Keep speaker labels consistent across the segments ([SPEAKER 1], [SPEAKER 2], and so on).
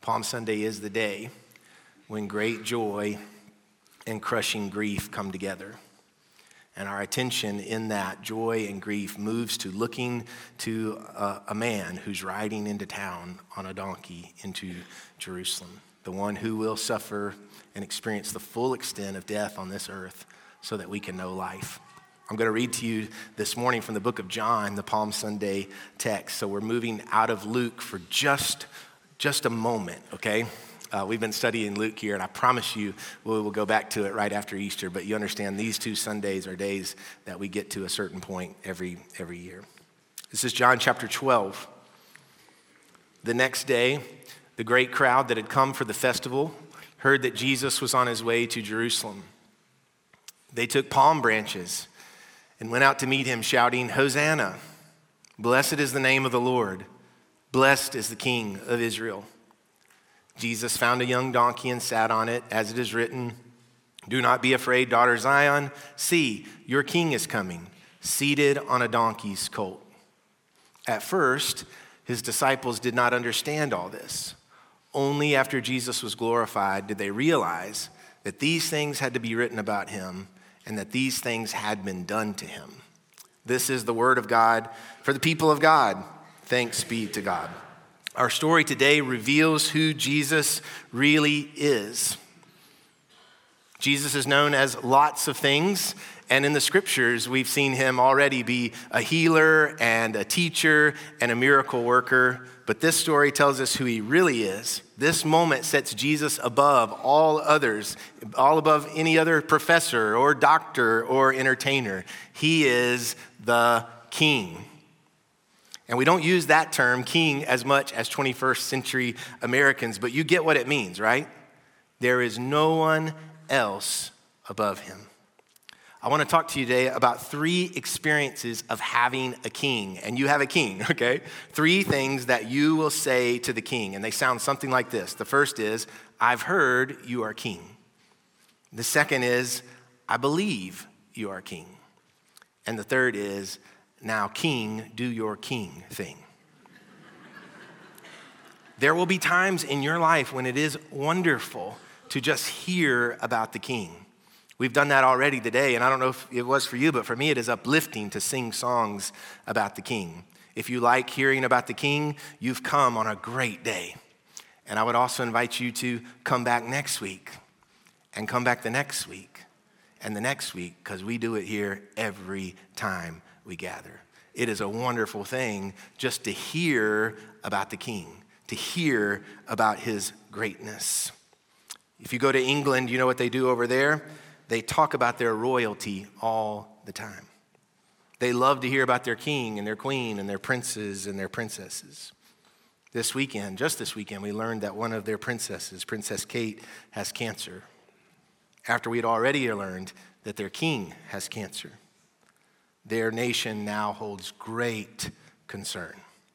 [SPEAKER 1] Palm Sunday is the day when great joy and crushing grief come together. And our attention in that joy and grief moves to looking to a man who's riding into town on a donkey into Jerusalem, the one who will suffer and experience the full extent of death on this earth so that we can know life. I'm going to read to you this morning from the book of John, the Palm Sunday text. So we're moving out of Luke for just a moment, okay? We've been studying Luke here, and I promise you we'll go back to it right after Easter, but you understand these two Sundays are days that we get to a certain point every year. This is John chapter 12. The next day, the great crowd that had come for the festival heard that Jesus was on his way to Jerusalem. They took palm branches and went out to meet him, shouting, "Hosanna! Blessed is the name of the Lord. Blessed is the King of Israel." Jesus found a young donkey and sat on it, as it is written, "Do not be afraid, daughter Zion. See, your king is coming, seated on a donkey's colt." At first, his disciples did not understand all this. Only after Jesus was glorified did they realize that these things had to be written about him and that these things had been done to him. This is the word of God for the people of God. Thanks be to God. Our story today reveals who Jesus really is. Jesus is known as lots of things, and in the scriptures, we've seen him already be a healer and a teacher and a miracle worker. But this story tells us who he really is. This moment sets Jesus above all others, all above any other professor or doctor or entertainer. He is the King. And we don't use that term, king, as much as 21st century Americans, but you get what it means, right? There is no one else above him. I want to talk to you today about 3 experiences of having a king, and you have a king, okay? 3 things that you will say to the king, and they sound something like this. The first is, "I've heard you are king." The second is, "I believe you are king." And the third is, "Now, king, do your king thing." There will be times in your life when it is wonderful to just hear about the king. We've done that already today, and I don't know if it was for you, but for me it is uplifting to sing songs about the king. If you like hearing about the king, you've come on a great day. And I would also invite you to come back next week, and come back the next week, and the next week, because we do it here every time we gather. It is a wonderful thing just to hear about the king, to hear about his greatness. If you go to England, you know what they do over there? They talk about their royalty all the time. They love to hear about their king and their queen and their princes and their princesses. Just this weekend, we learned that one of their princesses, Princess Kate, has cancer, after we had already learned that their king has cancer. Their nation now holds great concern.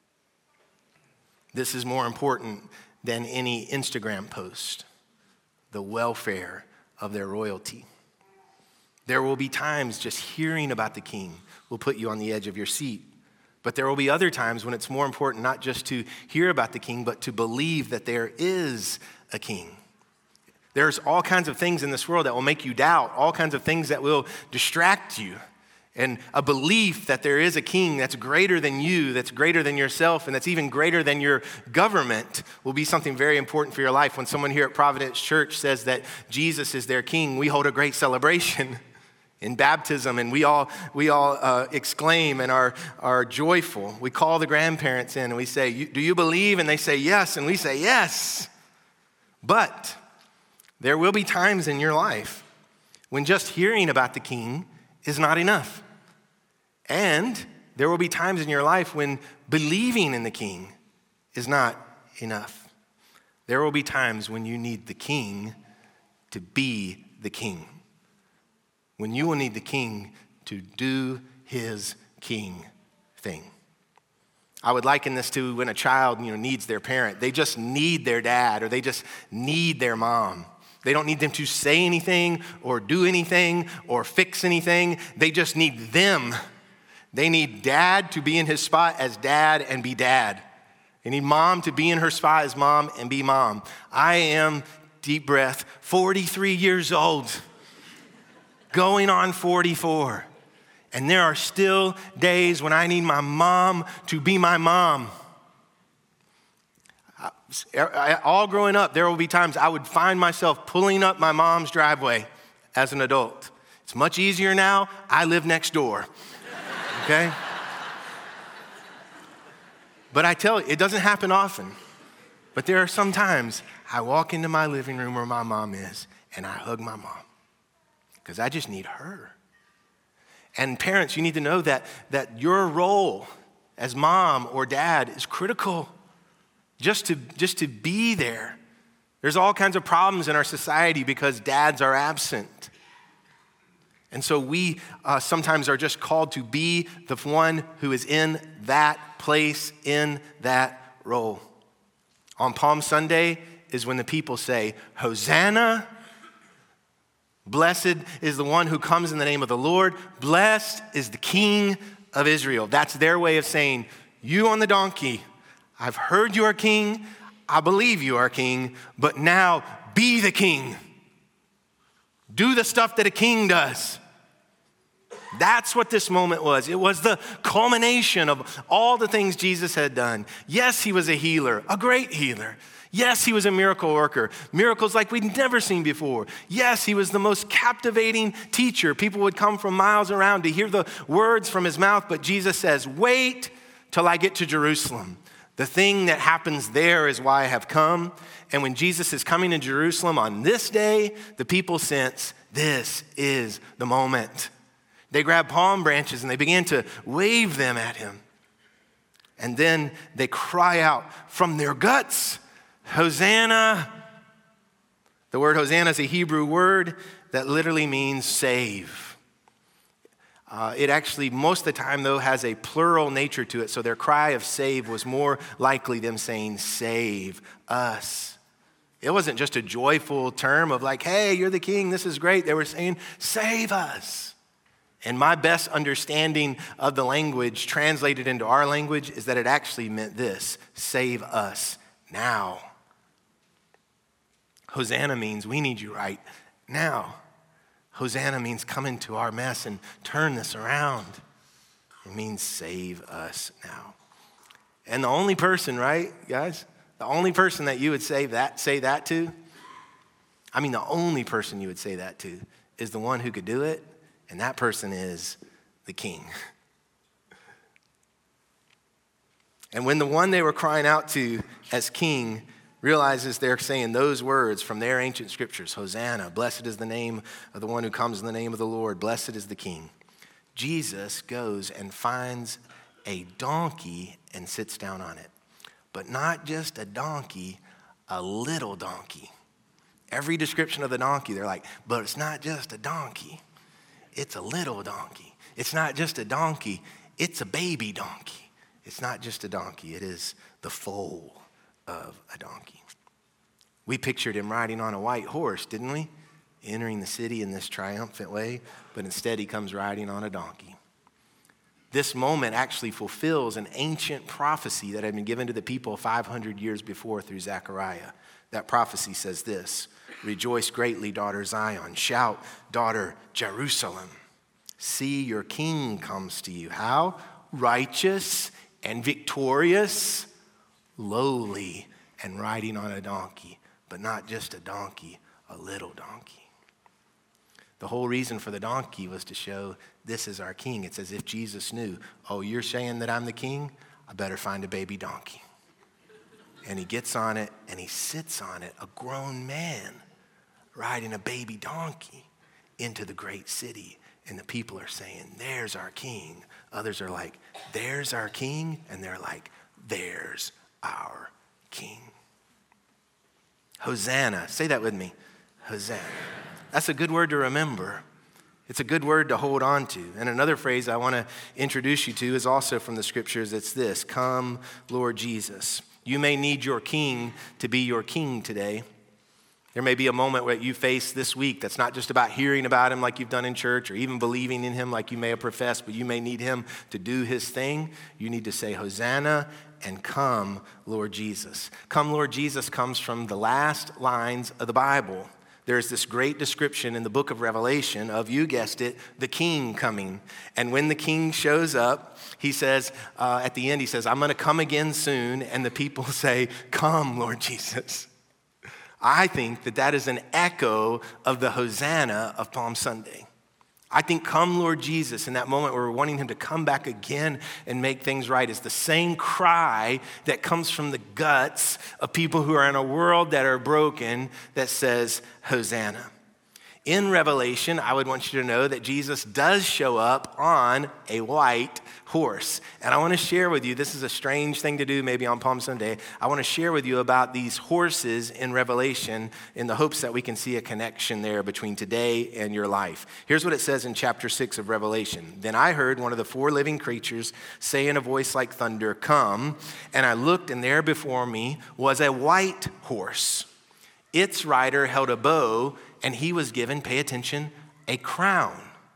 [SPEAKER 1] This is more important than any Instagram post, the welfare of their royalty. There will be times just hearing about the king will put you on the edge of your seat. But there will be other times when it's more important not just to hear about the king, but to believe that there is a king. There's all kinds of things in this world that will make you doubt, all kinds of things that will distract you. And a belief that there is a king that's greater than you, that's greater than yourself, and that's even greater than your government will be something very important for your life. When someone here at Providence Church says that Jesus is their king, we hold a great celebration in baptism, and we all exclaim and are joyful. We call the grandparents in and we say, "Do you believe?" And they say yes, and we say yes. But there will be times in your life when just hearing about the king is not enough. And there will be times in your life when believing in the king is not enough. There will be times when you need the king to be the king. When you will need the king to do his king thing. I would liken this to when a child, needs their parent. They just need their dad, or they just need their mom. They don't need them to say anything or do anything or fix anything. They just need them. They need dad to be in his spot as dad and be dad. You need mom to be in her spot as mom and be mom. I am, deep breath, 43 years old, going on 44. And there are still days when I need my mom to be my mom. All growing up, there will be times I would find myself pulling up my mom's driveway as an adult. It's much easier now. I live next door, okay? But I tell you, it doesn't happen often. But there are some times I walk into my living room where my mom is, and I hug my mom because I just need her. And parents, you need to know that your role as mom or dad is critical. Just to be there. There's all kinds of problems in our society because dads are absent. And so we sometimes are just called to be the one who is in that place, in that role. On Palm Sunday is when the people say, Hosanna, blessed is the one who comes in the name of the Lord, blessed is the King of Israel. That's their way of saying, you on the donkey, I've heard you are king, I believe you are king, but now be the king. Do the stuff that a king does. That's what this moment was. It was the culmination of all the things Jesus had done. Yes, he was a healer, a great healer. Yes, he was a miracle worker, miracles like we'd never seen before. Yes, he was the most captivating teacher. People would come from miles around to hear the words from his mouth, but Jesus says, wait till I get to Jerusalem. The thing that happens there is why I have come. And when Jesus is coming to Jerusalem on this day, the people sense this is the moment. They grab palm branches and they begin to wave them at him. And then they cry out from their guts, Hosanna. The word Hosanna is a Hebrew word that literally means save. It actually, most of the time, though, has a plural nature to it. So their cry of save was more likely them saying, save us. It wasn't just a joyful term of like, hey, you're the king, this is great. They were saying, save us. And my best understanding of the language translated into our language is that it actually meant this, save us now. Hosanna means we need you right now. Hosanna means come into our mess and turn this around. It means save us now. And the only person, right, guys? The only person that you would say that to, the only person you would say that to is the one who could do it, and that person is the king. And when the one they were crying out to as king realizes they're saying those words from their ancient scriptures, Hosanna, blessed is the name of the one who comes in the name of the Lord, blessed is the king. Jesus goes and finds a donkey and sits down on it. But not just a donkey, a little donkey. Every description of the donkey, they're like, but it's not just a donkey, it's a little donkey. It's not just a donkey, it's a baby donkey. It's not just a donkey, it is the foal of a donkey. We pictured him riding on a white horse, didn't we? Entering the city in this triumphant way, but instead he comes riding on a donkey. This moment actually fulfills an ancient prophecy that had been given to the people 500 years before through Zechariah. That prophecy says this, rejoice greatly, daughter Zion. Shout, daughter Jerusalem. See, your king comes to you. How? Righteous and victorious, lowly and riding on a donkey, but not just a donkey, a little donkey. The whole reason for the donkey was to show this is our king. It's as if Jesus knew, oh, you're saying that I'm the king? I better find a baby donkey. And he gets on it and he sits on it, a grown man riding a baby donkey into the great city. And the people are saying, there's our king. Others are like, there's our king. And they're like, there's our king. Hosanna. Say that with me. Hosanna. That's a good word to remember. It's a good word to hold on to. And another phrase I want to introduce you to is also from the scriptures. It's this, come, Lord Jesus. You may need your king to be your king today. There may be a moment where you face this week that's not just about hearing about him like you've done in church or even believing in him like you may have professed, but you may need him to do his thing. You need to say, Hosanna, and come, Lord Jesus. Come, Lord Jesus comes from the last lines of the Bible. There's this great description in the book of Revelation of, you guessed it, the king coming. And when the king shows up, he says, at the end, he says, I'm going to come again soon. And the people say, come, Lord Jesus. I think that is an echo of the Hosanna of Palm Sunday. I think come, Lord Jesus, in that moment where we're wanting him to come back again and make things right is the same cry that comes from the guts of people who are in a world that are broken that says, Hosanna. In Revelation, I would want you to know that Jesus does show up on a white horse. And I want to share with you, this is a strange thing to do maybe on Palm Sunday. I want to share with you about these horses in Revelation in the hopes that we can see a connection there between today and your life. Here's what it says in chapter 6 of Revelation. Then I heard one of the four living creatures say in a voice like thunder, come. And I looked, and there before me was a white horse. Its rider held a bow, and he was given, pay attention, a crown.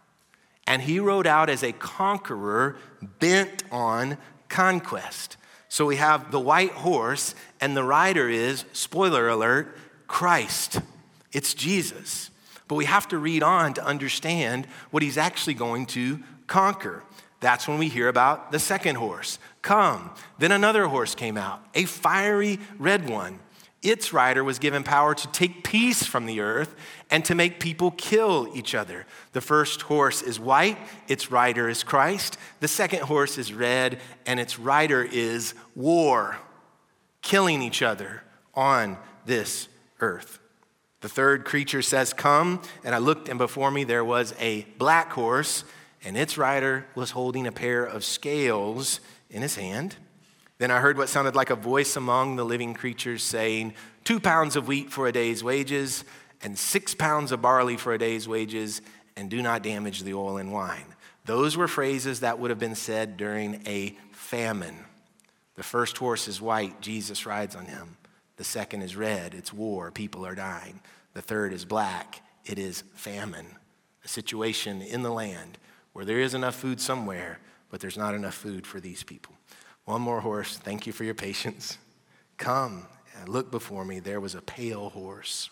[SPEAKER 1] And he rode out as a conqueror bent on conquest. So we have the white horse, and the rider is, spoiler alert, Christ. It's Jesus. But we have to read on to understand what he's actually going to conquer. That's when we hear about the second horse. Come. Then another horse came out, a fiery red one. Its rider was given power to take peace from the earth and to make people kill each other. The first horse is white, its rider is Christ. The second horse is red, and its rider is war, killing each other on this earth. The third creature says, come, and I looked, and before me there was a black horse, and its rider was holding a pair of scales in his hand. Then I heard what sounded like a voice among the living creatures saying, 2 pounds of wheat for a day's wages, and 6 pounds of barley for a day's wages, and do not damage the oil and wine. Those were phrases that would have been said during a famine. The first horse is white, Jesus rides on him. The second is red, it's war, people are dying. The third is black, it is famine. A situation in the land where there is enough food somewhere, but there's not enough food for these people. One more horse, thank you for your patience. Come, and look before me, there was a pale horse.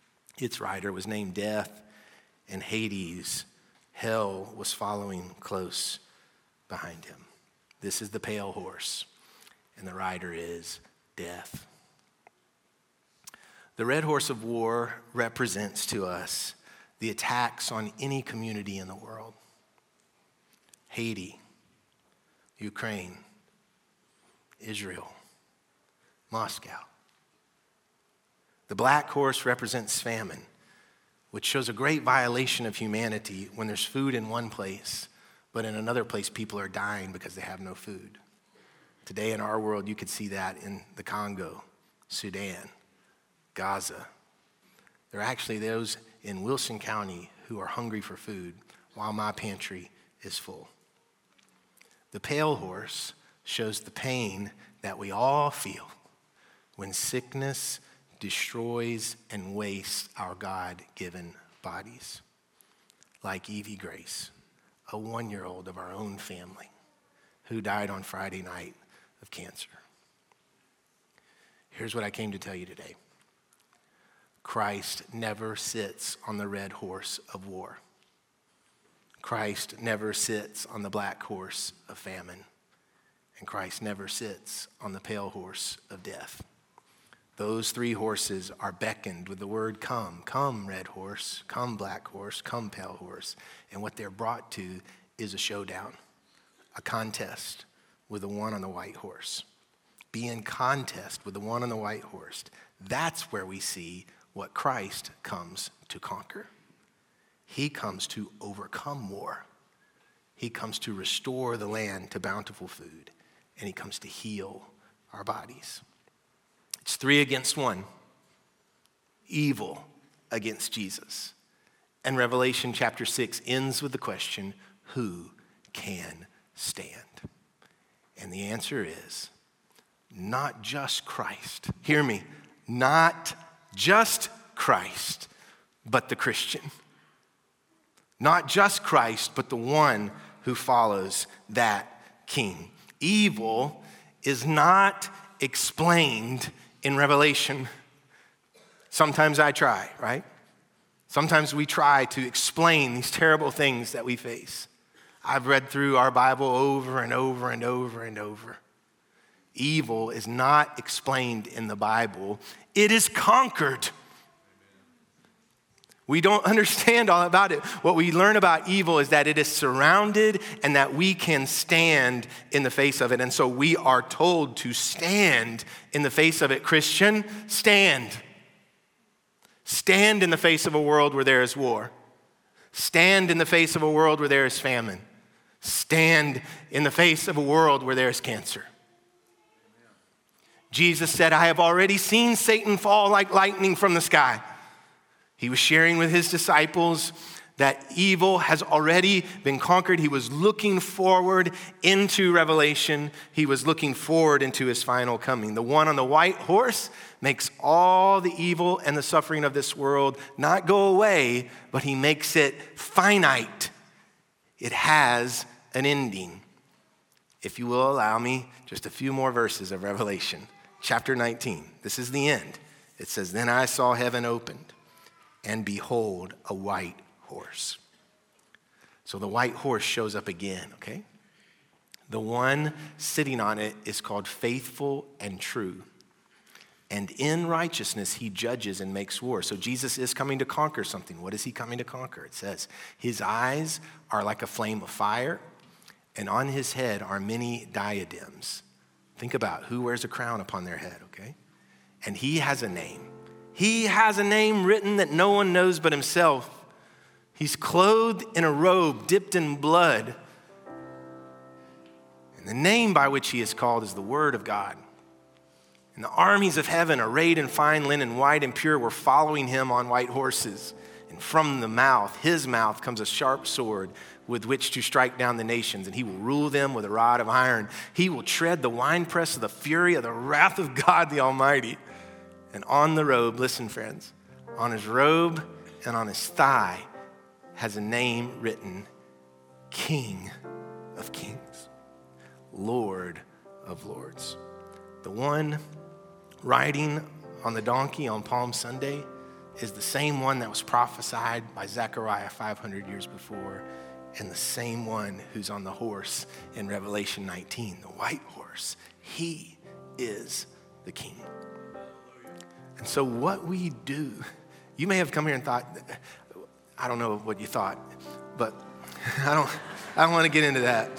[SPEAKER 1] Its rider was named Death, and Hades, hell, was following close behind him. This is the pale horse, and the rider is Death. The red horse of war represents to us the attacks on any community in the world. Haiti, Ukraine, Israel, Moscow. The black horse represents famine, which shows a great violation of humanity when there's food in one place, but in another place people are dying because they have no food. Today in our world, you could see that in the Congo, Sudan, Gaza. There are actually those in Wilson County who are hungry for food while my pantry is full. The pale horse shows the pain that we all feel when sickness destroys and wastes our God-given bodies. Like Evie Grace, a 1-year-old of our own family who died on Friday night of cancer. Here's what I came to tell you today. Christ never sits on the red horse of war. Christ never sits on the black horse of famine. And Christ never sits on the pale horse of death. Those 3 horses are beckoned with the word come. Come, red horse. Come, black horse. Come, pale horse. And what they're brought to is a showdown, a contest with the one on the white horse. Be in contest with the one on the white horse. That's where we see what Christ comes to conquer. He comes to overcome war. He comes to restore the land to bountiful food. And he comes to heal our bodies. It's 3 against 1. Evil against Jesus. And Revelation chapter 6 ends with the question, who can stand? And the answer is, not just Christ. Hear me, not just Christ, but the Christian. Not just Christ, but the one who follows that king. Evil is not explained in Revelation. Sometimes I try, right? Sometimes we try to explain these terrible things that we face. I've read through our Bible over and over and over and over. Evil is not explained in the Bible. It is conquered. We don't understand all about it. What we learn about evil is that it is surrounded and that we can stand in the face of it. And so we are told to stand in the face of it. Christian, stand. Stand in the face of a world where there is war. Stand in the face of a world where there is famine. Stand in the face of a world where there is cancer. Jesus said, I have already seen Satan fall like lightning from the sky. He was sharing with his disciples that evil has already been conquered. He was looking forward into Revelation. He was looking forward into his final coming. The one on the white horse makes all the evil and the suffering of this world not go away, but he makes it finite. It has an ending. If you will allow me, just a few more verses of Revelation. Chapter 19, this is the end. It says, then I saw heaven opened, and behold, a white horse. So the white horse shows up again, okay? The one sitting on it is called Faithful and True. And in righteousness, he judges and makes war. So Jesus is coming to conquer something. What is he coming to conquer? It says, his eyes are like a flame of fire, and on his head are many diadems. Think about who wears a crown upon their head, okay? And he has a name. He has a name written that no one knows but himself. He's clothed in a robe dipped in blood. And the name by which he is called is the Word of God. And the armies of heaven, arrayed in fine linen, white and pure, were following him on white horses. And from the mouth, his mouth, comes a sharp sword with which to strike down the nations. And he will rule them with a rod of iron. He will tread the winepress of the fury of the wrath of God the Almighty. And on the robe, listen friends, on his robe and on his thigh has a name written, King of Kings, Lord of Lords. The one riding on the donkey on Palm Sunday is the same one that was prophesied by Zechariah 500 years before, and the same one who's on the horse in Revelation 19, the white horse. He is the King. And so what we do, you may have come here and thought, I don't know what you thought, but I don't want to get into that.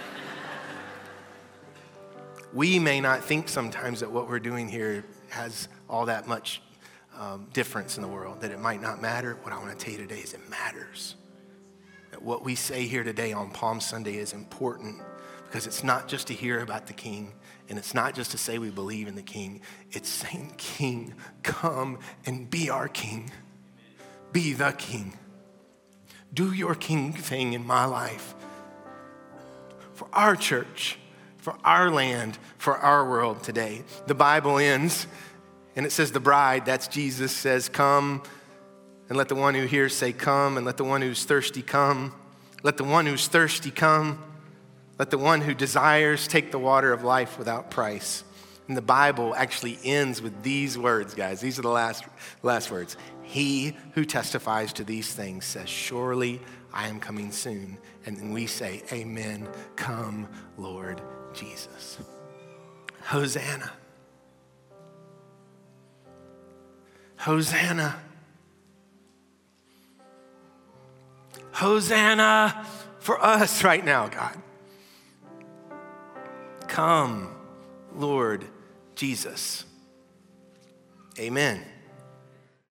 [SPEAKER 1] We may not think sometimes that what we're doing here has all that much difference in the world, that it might not matter. What I want to tell you today is it matters. That what we say here today on Palm Sunday is important, because it's not just to hear about the King, and it's not just to say we believe in the King. It's saying, King, come and be our King. Be the King. Do your King thing in my life. For our church, for our land, for our world today. The Bible ends, and it says the bride, that's Jesus, says, come, and let the one who hears say, come, and let the one who's thirsty come. Let the one who's thirsty come. Let the one who desires take the water of life without price. And the Bible actually ends with these words, guys. These are the last words. He who testifies to these things says, surely I am coming soon. And then we say, amen, come, Lord Jesus. Hosanna. Hosanna. Hosanna for us right now, God. Come, Lord Jesus. Amen.